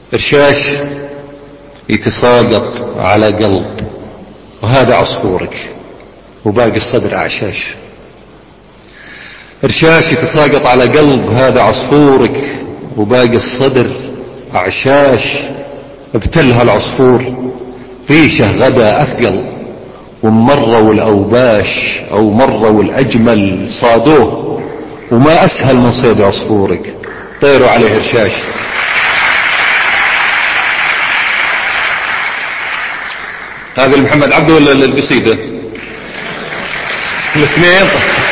رشاش يتساقط على قلب وهذا عصفورك وباقي الصدر أعشاش. رشاش يتساقط على قلب هذا عصفورك وباقي الصدر أعشاش. ابتلها العصفور ريشه غدا أثقل ومروا الأوباش أو مروا الأجمل صادوه وما أسهل من صيد عصفورك. طيروا عليه رشاش. هذا محمد عبده ولا القصيدة؟ الاثنين.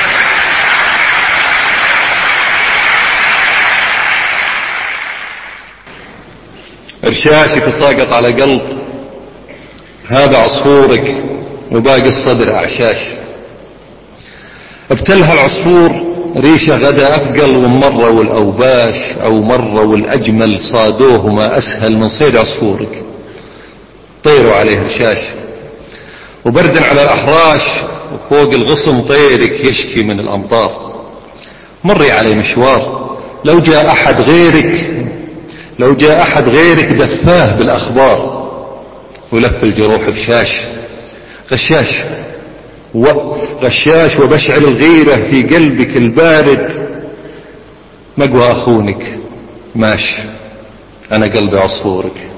رشاش يتساقط على قلب هذا عصفورك وباقي الصدر أعشاش. ابتلها العصفور ريشه غدا أثقل ومروا الأوباش أو مروا الأجمل صادوه ما أسهل من صيد عصفورك. طيروا عليه رشاش. وبرد على الأحراش وفوق الغصن طيرك يشكي من الأمطار. مري عليه مشوار لو جاء أحد غيرك دفاه بالأخبار ولف الجروح بشاش. غشاش وبشعل الغيرة في قلبك البارد. مقوى أخونك ماش أنا قلبي عصفورك.